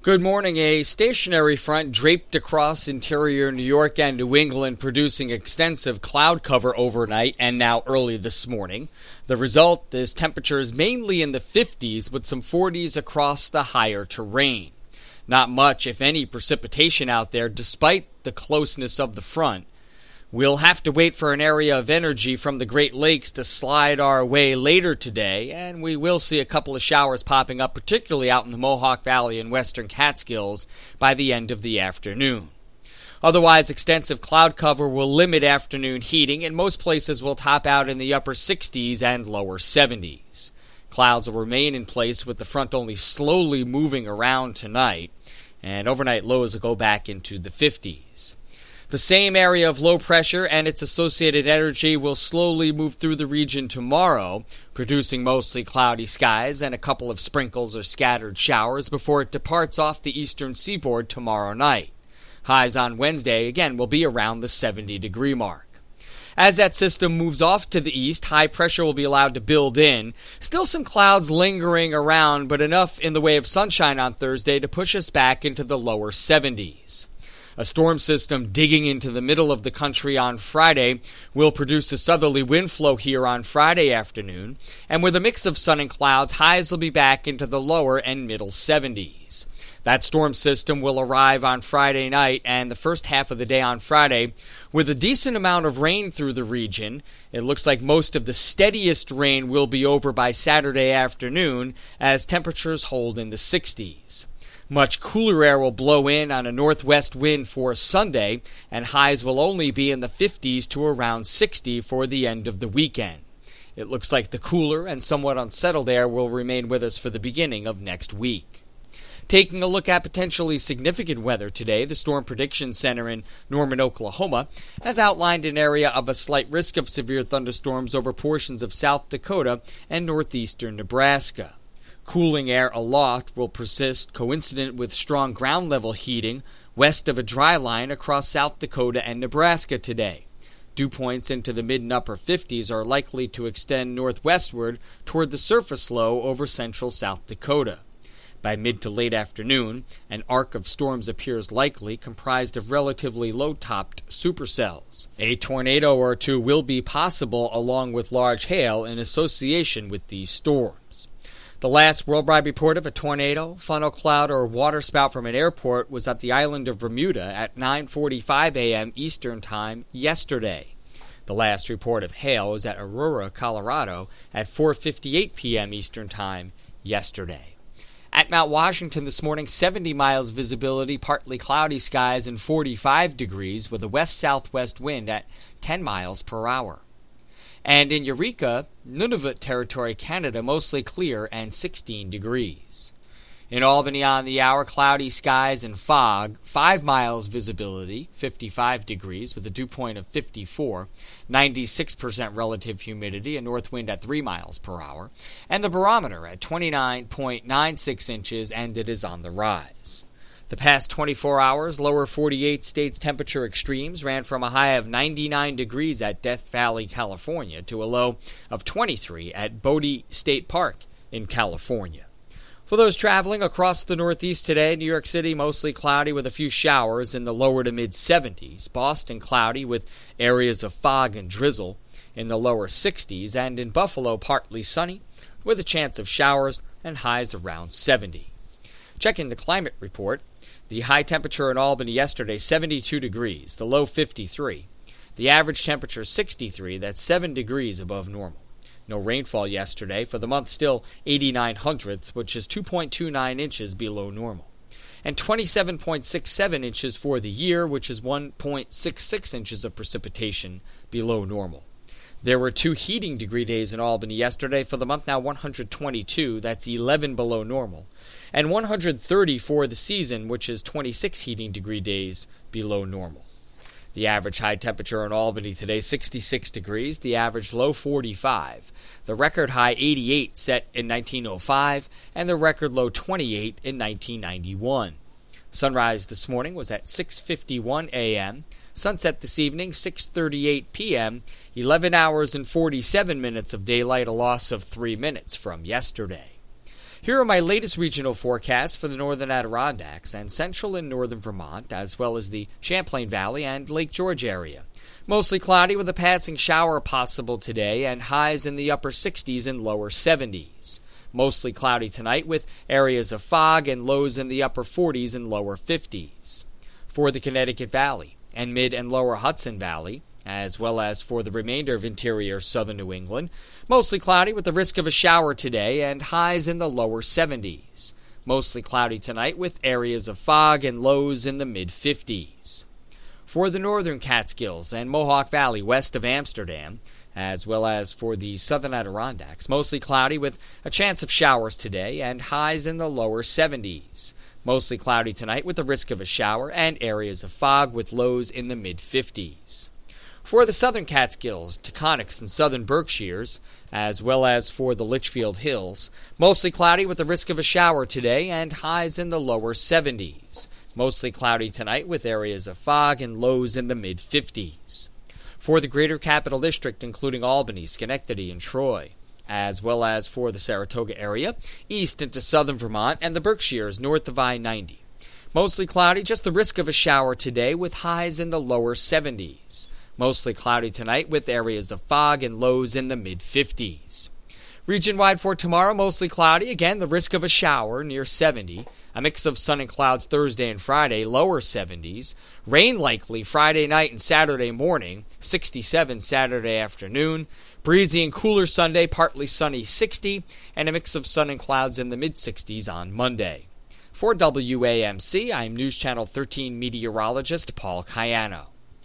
Good morning. A stationary front draped across interior New York and New England, producing extensive cloud cover overnight and now early this morning. The result is temperatures mainly in the 50s with some 40s across the higher terrain. Not much, if any, precipitation out there despite the closeness of the front. We'll have to wait for an area of energy from the Great Lakes to slide our way later today, and we will see a couple of showers popping up, particularly out in the Mohawk Valley and western Catskills, by the end of the afternoon. Otherwise, extensive cloud cover will limit afternoon heating, and most places will top out in the upper 60s and lower 70s. Clouds will remain in place with the front only slowly moving around tonight, and overnight lows will go back into the 50s. The same area of low pressure and its associated energy will slowly move through the region tomorrow, producing mostly cloudy skies and a couple of sprinkles or scattered showers before it departs off the eastern seaboard tomorrow night. Highs on Wednesday, again, will be around the 70-degree mark. As that system moves off to the east, high pressure will be allowed to build in. Still some clouds lingering around, but enough in the way of sunshine on Thursday to push us back into the lower 70s. A storm system digging into the middle of the country on Friday will produce a southerly wind flow here on Friday afternoon, and with a mix of sun and clouds, highs will be back into the lower and middle 70s. That storm system will arrive on Friday night and the first half of the day on Friday with a decent amount of rain through the region. It looks like most of the steadiest rain will be over by Saturday afternoon as temperatures hold in the 60s. Much cooler air will blow in on a northwest wind for Sunday, and highs will only be in the 50s to around 60 for the end of the weekend. It looks like the cooler and somewhat unsettled air will remain with us for the beginning of next week. Taking a look at potentially significant weather today, the Storm Prediction Center in Norman, Oklahoma, has outlined an area of a slight risk of severe thunderstorms over portions of South Dakota and northeastern Nebraska. Cooling air aloft will persist, coincident with strong ground-level heating west of a dry line across South Dakota and Nebraska today. Dew points into the mid and upper 50s are likely to extend northwestward toward the surface low over central South Dakota. By mid to late afternoon, an arc of storms appears likely, comprised of relatively low-topped supercells. A tornado or two will be possible along with large hail in association with these storms. The last worldwide report of a tornado, funnel cloud, or waterspout from an airport was at the island of Bermuda at 9:45 a.m. Eastern Time yesterday. The last report of hail was at Aurora, Colorado at 4:58 p.m. Eastern Time yesterday. At Mount Washington this morning, 70 miles visibility, partly cloudy skies, and 45 degrees with a west-southwest wind at 10 miles per hour. And in Eureka, Nunavut Territory, Canada, mostly clear and 16 degrees. In Albany on the hour, cloudy skies and fog, 5 miles visibility, 55 degrees with a dew point of 54, 96% relative humidity, a north wind at 3 miles per hour, and the barometer at 29.96 inches, and it is on the rise. The past 24 hours, lower 48 states temperature extremes ran from a high of 99 degrees at Death Valley, California, to a low of 23 at Bodie State Park in California. For those traveling across the Northeast today, New York City mostly cloudy with a few showers in the lower to mid-70s. Boston cloudy with areas of fog and drizzle in the lower 60s. And in Buffalo, partly sunny with a chance of showers and highs around 70. Checking the climate report, the high temperature in Albany yesterday, 72 degrees, the low 53. The average temperature 63, that's 7 degrees above normal. No rainfall yesterday, for the month still 89 hundredths, which is 2.29 inches below normal. And 27.67 inches for the year, which is 1.66 inches of precipitation below normal. There were 2 heating degree days in Albany yesterday. For the month now 122, that's 11 below normal. And 130 for the season, which is 26 heating degree days below normal. The average high temperature in Albany today, 66 degrees. The average low, 45. The record high, 88, set in 1905. And the record low, 28 in 1991. Sunrise this morning was at 6:51 a.m., sunset this evening, 6:38 p.m., 11 hours and 47 minutes of daylight, a loss of 3 minutes from yesterday. Here are my latest regional forecasts for the northern Adirondacks and central and northern Vermont, as well as the Champlain Valley and Lake George area. Mostly cloudy with a passing shower possible today and highs in the upper 60s and lower 70s. Mostly cloudy tonight with areas of fog and lows in the upper 40s and lower 50s. For the Connecticut Valley and mid and lower Hudson Valley, as well as for the remainder of interior southern New England, mostly cloudy with the risk of a shower today and highs in the lower 70s. Mostly cloudy tonight with areas of fog and lows in the mid-50s. For the northern Catskills and Mohawk Valley west of Amsterdam, as well as for the southern Adirondacks, mostly cloudy with a chance of showers today and highs in the lower 70s. Mostly cloudy tonight with the risk of a shower and areas of fog with lows in the mid-50s. For the southern Catskills, Taconics, and southern Berkshires, as well as for the Litchfield Hills, mostly cloudy with the risk of a shower today and highs in the lower 70s. Mostly cloudy tonight with areas of fog and lows in the mid-50s. For the greater capital district, including Albany, Schenectady, and Troy, as well as for the Saratoga area, east into southern Vermont, and the Berkshires north of I-90. Mostly cloudy, just the risk of a shower today with highs in the lower 70s. Mostly cloudy tonight with areas of fog and lows in the mid-50s. Region-wide for tomorrow, mostly cloudy. Again, the risk of a shower near 70. A mix of sun and clouds Thursday and Friday, lower 70s. Rain likely Friday night and Saturday morning, 67 Saturday afternoon. Breezy and cooler Sunday, partly sunny 60. And a mix of sun and clouds in the mid-60s on Monday. For WAMC, I'm News Channel 13 meteorologist Paul Cayano.